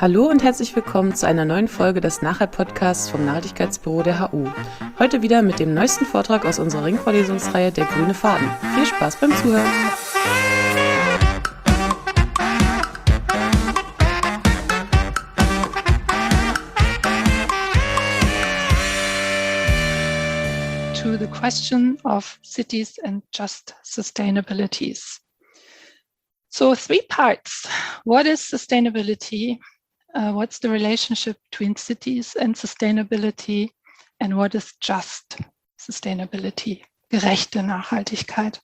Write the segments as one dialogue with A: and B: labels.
A: Hallo und herzlich willkommen zu einer neuen Folge des Nachher-Podcasts vom Nachhaltigkeitsbüro der HU. Heute wieder mit dem neuesten Vortrag aus unserer Ringvorlesungsreihe Der grüne Faden. Viel Spaß beim Zuhören!
B: To the question of cities and just sustainabilities. So 3 parts. What is sustainability? What's the relationship between cities and sustainability? And what is just sustainability? Gerechte Nachhaltigkeit.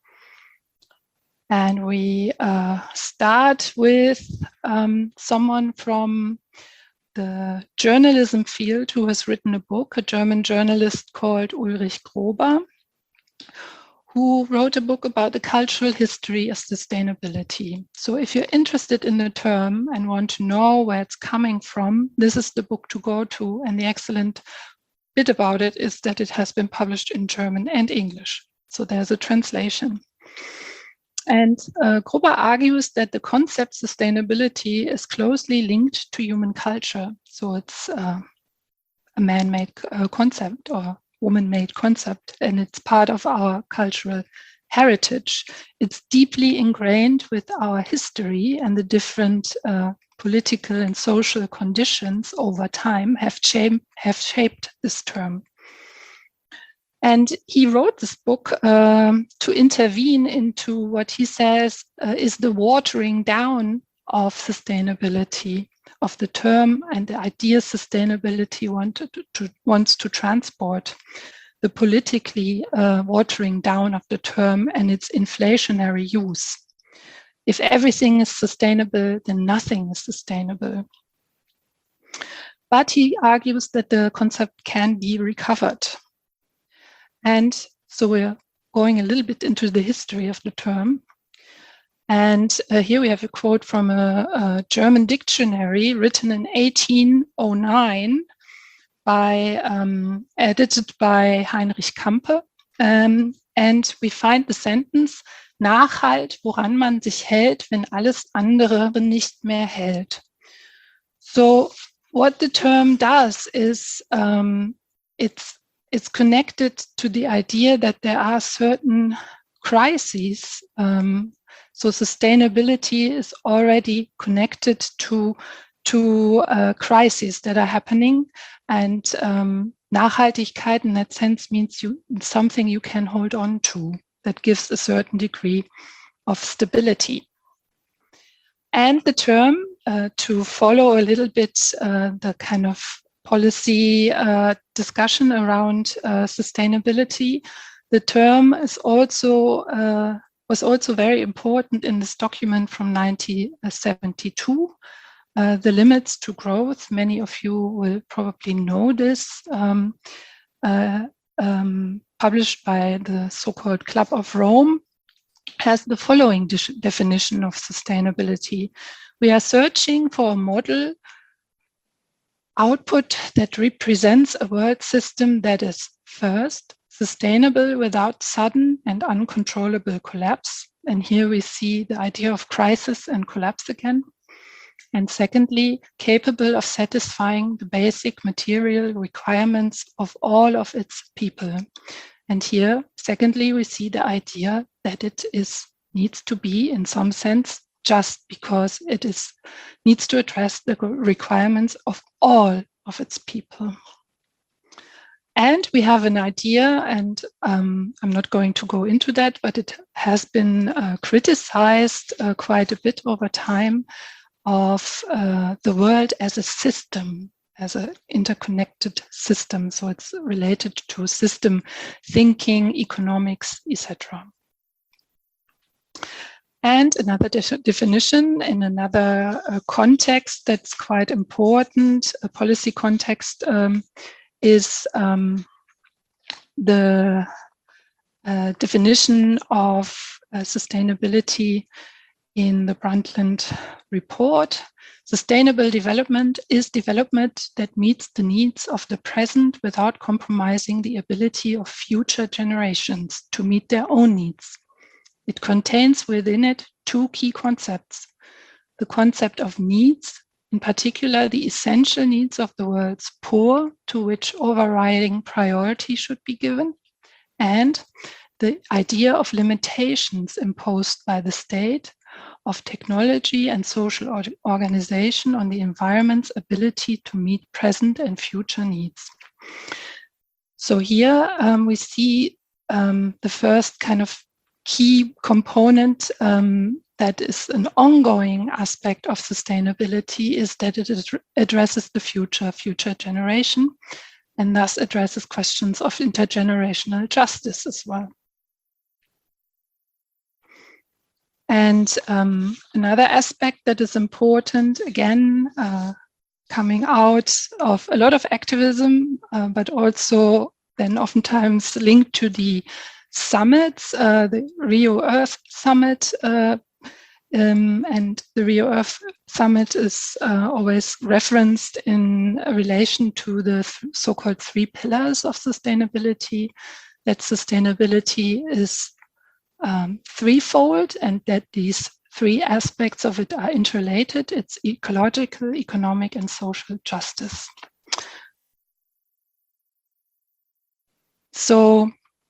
B: And we start with someone from the journalism field who has written a book, a German journalist called Ulrich Grober, who wrote a book about the cultural history of sustainability. So if you're interested in the term and want to know where it's coming from, this is the book to go to. And the excellent bit about it is that it has been published in German and English. So there's a translation. And Grober argues that the concept sustainability is closely linked to human culture. So it's a man-made concept or woman-made concept, and it's part of our cultural heritage. It's deeply ingrained with our history, and the different political and social conditions over time have shaped this term. And he wrote this book to intervene into what he says is the watering down of sustainability, of the term and the idea sustainability wants to transport, the politically watering down of the term and its inflationary use. If everything is sustainable, then nothing is sustainable. But he argues that the concept can be recovered. And so we're going a little bit into the history of the term. And here we have a quote from a German dictionary written in 1809 edited by Heinrich Campe. And we find the sentence, Nachhalt, woran man sich hält, wenn alles andere nicht mehr hält. So what the term does is it's connected to the idea that there are certain crises. So sustainability is already connected to crises that are happening, and Nachhaltigkeit in that sense means something you can hold on to that gives a certain degree of stability. And the term, to follow a little bit the kind of policy discussion around sustainability, the term is was also very important in this document from 1972, The Limits to Growth. Many of you will probably know this, published by the so-called Club of Rome, has the following definition of sustainability. We are searching for a model output that represents a world system that is first, sustainable without sudden and uncontrollable collapse. And here we see the idea of crisis and collapse again. And secondly, capable of satisfying the basic material requirements of all of its people. And here, secondly, we see the idea that it needs to be, in some sense, just because it needs to address the requirements of all of its people. And we have an idea, and I'm not going to go into that, but it has been criticized quite a bit over time, of the world as a system, as an interconnected system. So it's related to system thinking, economics, etc. And another definition in another context that's quite important, a policy context, is the definition of sustainability in the Brundtland report. Sustainable development is development that meets the needs of the present without compromising the ability of future generations to meet their own needs. It contains within it 2 key concepts: the concept of needs in particular the essential needs of the world's poor, to which overriding priority should be given, and the idea of limitations imposed by the state, of technology and social organization on the environment's ability to meet present and future needs. So here we see the first kind of key component that is an ongoing aspect of sustainability is that it addresses the future generation, and thus addresses questions of intergenerational justice as well. And another aspect that is important, again, coming out of a lot of activism, but also then oftentimes linked to the summits, the Rio Earth Summit, and the Rio Earth Summit is always referenced in relation to the so-called 3 pillars of sustainability, that sustainability is threefold, and that these 3 aspects of it are interrelated. It's ecological, economic, and social justice. So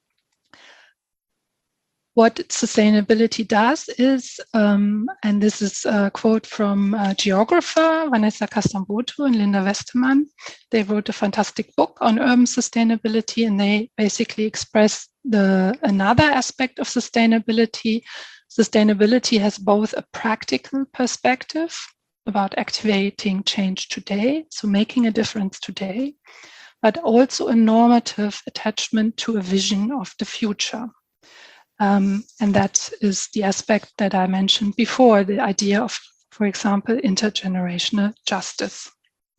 B: what sustainability does is, and this is a quote from geographer Vanessa Castamboto and Linda Westermann. They wrote a fantastic book on urban sustainability, and they basically express another aspect of sustainability. Sustainability has both a practical perspective about activating change today, so making a difference today, but also a normative attachment to a vision of the future. And that is the aspect that I mentioned before, the idea of, for example, intergenerational justice.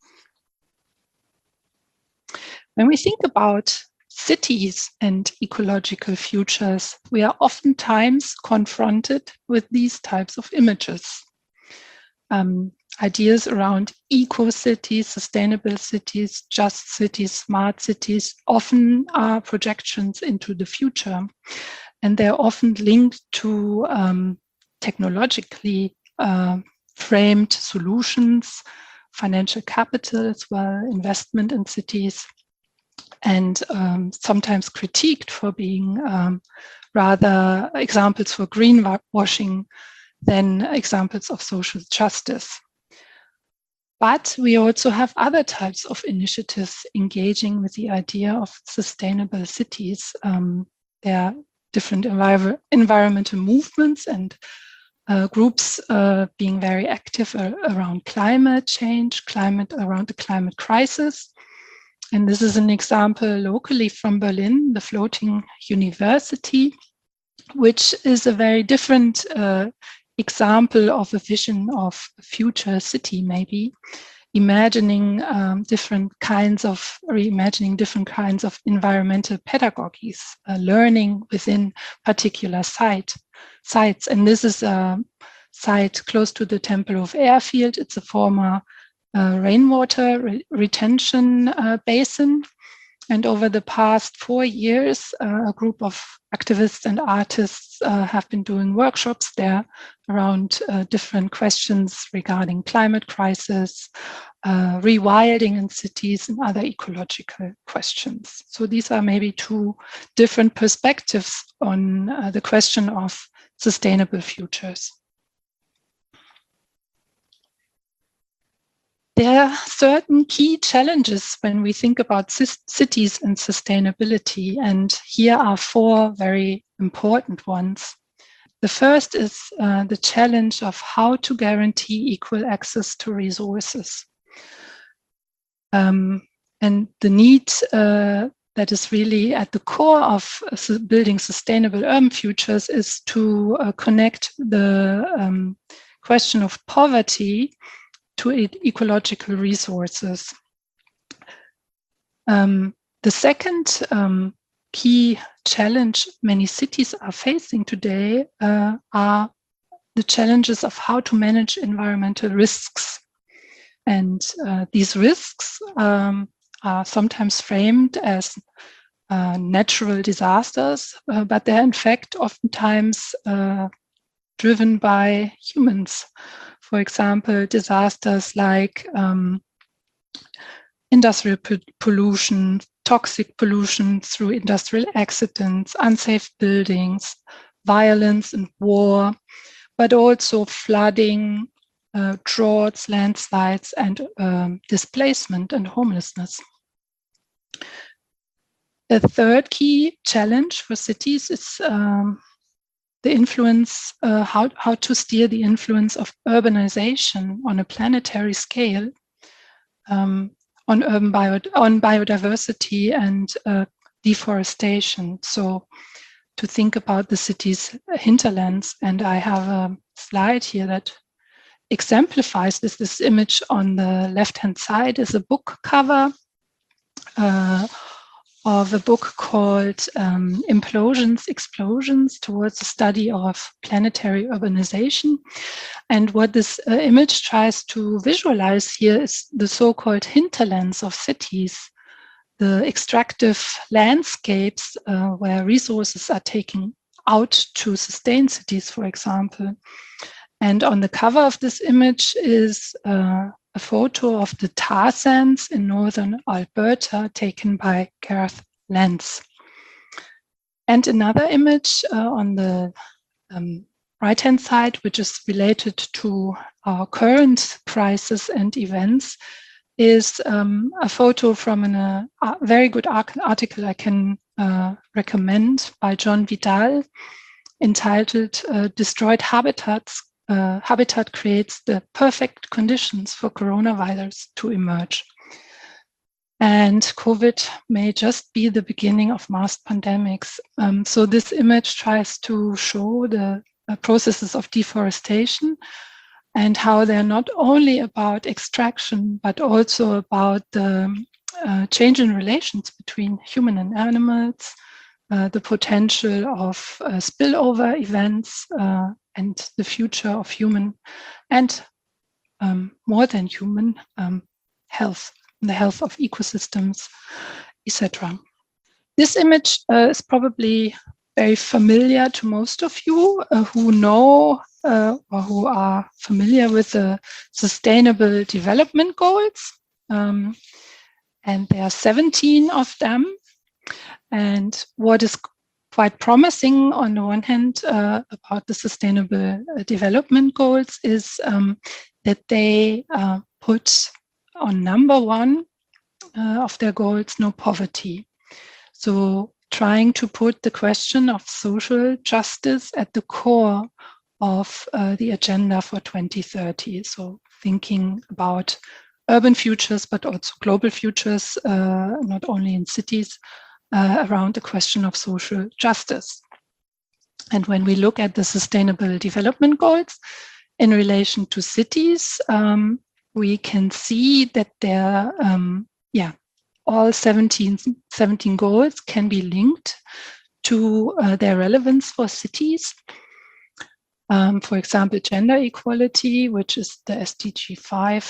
B: When we think about cities and ecological futures, we are oftentimes confronted with these types of images. Ideas around eco-cities, sustainable cities, just cities, smart cities often are projections into the future. And they're often linked to technologically framed solutions, financial capital as well, investment in cities, and sometimes critiqued for being rather examples for greenwashing than examples of social justice. But we also have other types of initiatives engaging with the idea of sustainable cities. There are different environmental movements and groups being very active around climate change, around the climate crisis. And this is an example locally from Berlin, the Floating University, which is a very different example of a vision of a future city, maybe reimagining different kinds of environmental pedagogies, learning within particular sites. And this is a site close to the Temple of Airfield. It's a former rainwater retention basin. And over the past 4 years, a group of activists and artists have been doing workshops there around different questions regarding climate crisis, rewilding in cities, and other ecological questions. So these are maybe 2 different perspectives on the question of sustainable futures. There are certain key challenges when we think about cities and sustainability, and here are 4 very important ones. The first is the challenge of how to guarantee equal access to resources. And the need that is really at the core of building sustainable urban futures is to connect the question of poverty to ecological resources. The second key challenge many cities are facing today are the challenges of how to manage environmental risks. And these risks are sometimes framed as natural disasters, but they're in fact oftentimes driven by humans. For example, disasters like industrial pollution, toxic pollution through industrial accidents, unsafe buildings, violence and war, but also flooding, droughts, landslides, and displacement and homelessness. The third key challenge for cities is the influence, how to steer the influence of urbanization on a planetary scale on biodiversity and deforestation. So to think about the city's hinterlands, and I have a slide here that exemplifies this. This image on the left-hand side is a book cover of a book called Implosions, Explosions Towards the Study of Planetary Urbanization. And what this image tries to visualize here is the so-called hinterlands of cities, the extractive landscapes where resources are taken out to sustain cities, for example. And on the cover of this image is a photo of the tar sands in northern Alberta taken by Gareth Lentz. And another image on the right-hand side, which is related to our current crisis and events, is a photo from a very good article I can recommend by John Vidal, entitled Destroyed Habitats. Habitat creates the perfect conditions for coronavirus to emerge. And COVID may just be the beginning of mass pandemics. So this image tries to show the processes of deforestation and how they're not only about extraction, but also about the change in relations between human and animals, the potential of spillover events, and the future of human and more than human health, the health of ecosystems, etc. This image is probably very familiar to most of you who know or who are familiar with the Sustainable Development Goals. And there are 17 of them. And what is quite promising on the one hand about the Sustainable Development Goals is that they put on number one of their goals, no poverty. So trying to put the question of social justice at the core of the agenda for 2030. So thinking about urban futures, but also global futures, not only in cities, around the question of social justice. And when we look at the Sustainable Development Goals in relation to cities, we can see that there, all 17 goals can be linked to their relevance for cities. For example, gender equality, which is the SDG 5.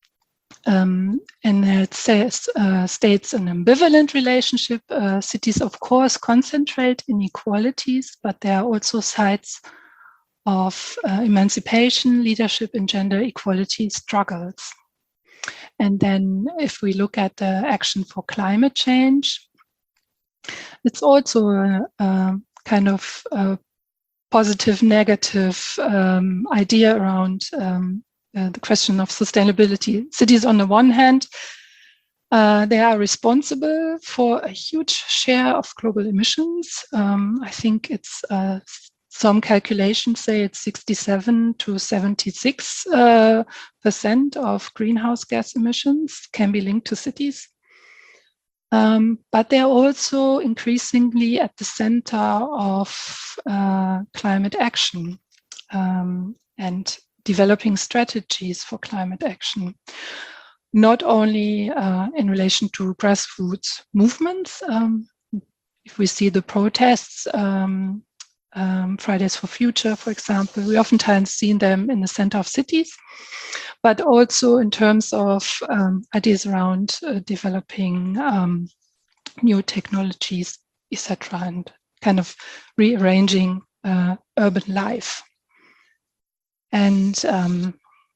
B: And it says, states an ambivalent relationship. Cities, of course, concentrate inequalities, but there are also sides of emancipation, leadership, and gender equality struggles. And then if we look at the action for climate change, it's also a kind of positive, negative idea around the question of sustainability. Cities, on the one hand, they are responsible for a huge share of global emissions. I think it's some calculations say it's 67 to 76% of greenhouse gas emissions can be linked to cities. But they're also increasingly at the center of climate action and developing strategies for climate action, not only in relation to grassroots movements. If we see the protests, Fridays for Future, for example, we oftentimes see them in the center of cities, but also in terms of ideas around developing new technologies, etc., and kind of rearranging urban life. And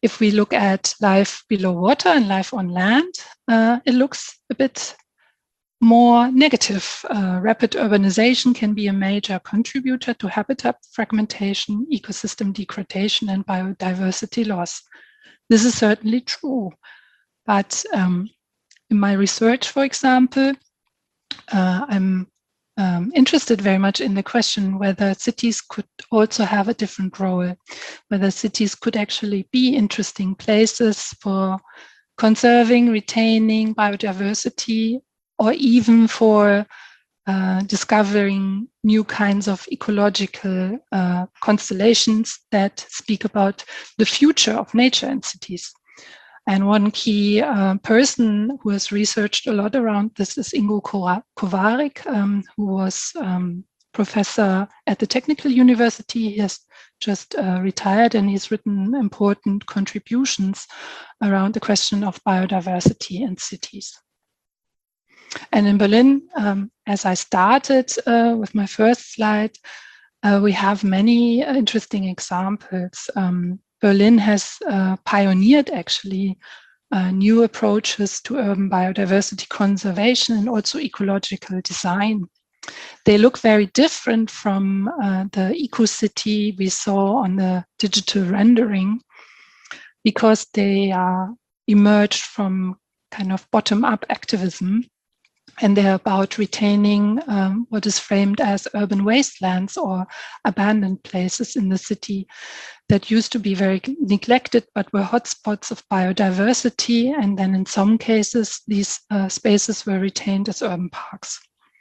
B: if we look at life below water and life on land, it looks a bit more negative. Rapid urbanization can be a major contributor to habitat fragmentation, ecosystem degradation, and biodiversity loss. This is certainly true. But in my research, for example, I'm interested very much in the question whether cities could also have a different role, whether cities could actually be interesting places for conserving, retaining biodiversity, or even for discovering new kinds of ecological constellations that speak about the future of nature in cities. And one key person who has researched a lot around this is Ingo Kovarik, who was professor at the Technical University. He has just retired, and he's written important contributions around the question of biodiversity in cities. And in Berlin, as I started with my first slide, we have many interesting examples. Berlin has pioneered actually new approaches to urban biodiversity conservation and also ecological design. They look very different from the eco-city we saw on the digital rendering, because they emerged from kind of bottom-up activism, and they're about retaining what is framed as urban wastelands or abandoned places in the city that used to be very neglected but were hotspots of biodiversity. And then in some cases, these spaces were retained as urban parks.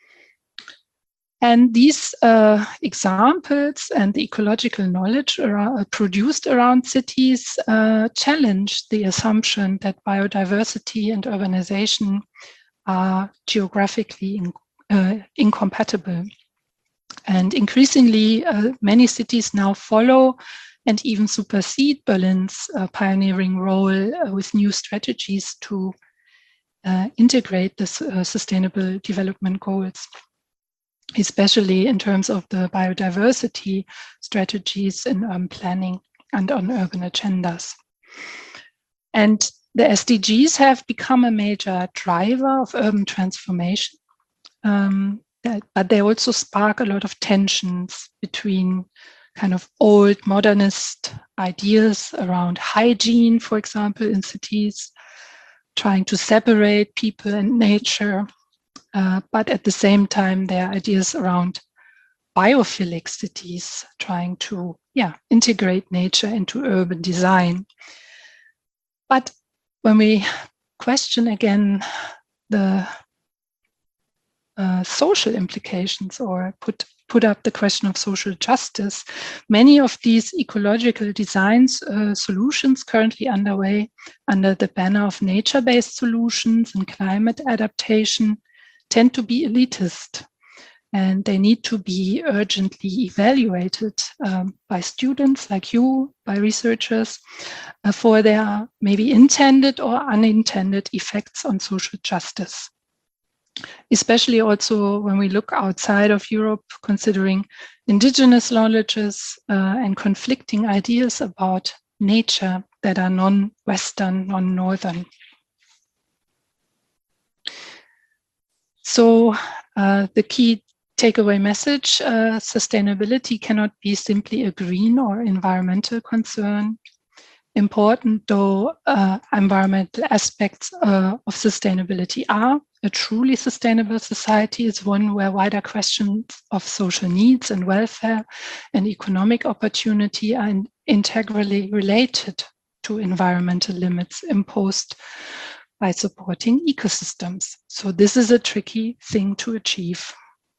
B: And these examples and the ecological knowledge produced around cities challenge the assumption that biodiversity and urbanization are geographically incompatible. And increasingly, many cities now follow and even supersede Berlin's pioneering role with new strategies to integrate the sustainable development goals, especially in terms of the biodiversity strategies in urban planning and on urban agendas. And the SDGs have become a major driver of urban transformation, but they also spark a lot of tensions between kind of old modernist ideas around hygiene, for example, in cities, trying to separate people and nature, but at the same time, there are ideas around biophilic cities, trying to integrate nature into urban design. But when we question again the social implications, or put up the question of social justice, many of these ecological designs solutions currently underway under the banner of nature-based solutions and climate adaptation tend to be elitist, and they need to be urgently evaluated by students like you, by researchers, for their maybe intended or unintended effects on social justice. Especially also when we look outside of Europe, considering indigenous knowledges and conflicting ideas about nature that are non-Western, non-Northern. So the key takeaway message, sustainability cannot be simply a green or environmental concern. Important though environmental aspects of sustainability are, a truly sustainable society is one where wider questions of social needs and welfare and economic opportunity are integrally related to environmental limits imposed by supporting ecosystems. So this is a tricky thing to achieve.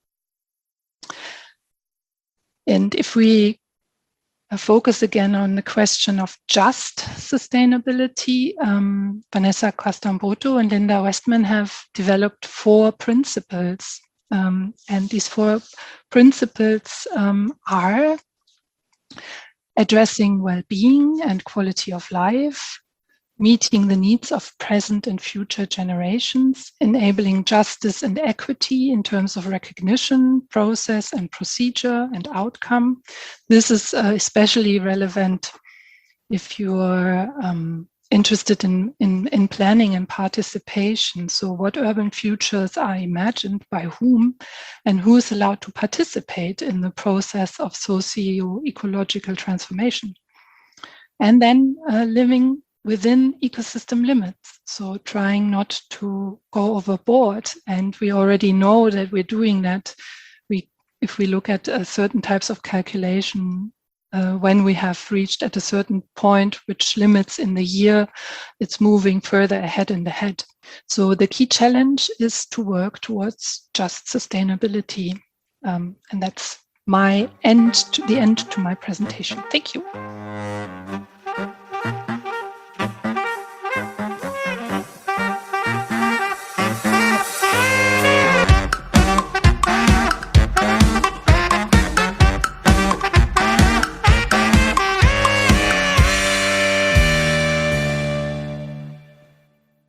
B: And if we focus again on the question of just sustainability, Vanessa Castamboto and Linda Westman have developed 4 principles. And these 4 principles are addressing well-being and quality of life, meeting the needs of present and future generations, enabling justice and equity in terms of recognition, process and procedure and outcome. This is especially relevant if you're interested in planning and participation. So what urban futures are imagined by whom, and who is allowed to participate in the process of socio-ecological transformation. And then living within ecosystem limits. So trying not to go overboard. And we already know that we're doing that. If we look at certain types of calculation, when we have reached at a certain point, which limits in the year, it's moving further ahead in the head. So the key challenge is to work towards just sustainability. And that's the end to my presentation. Thank you.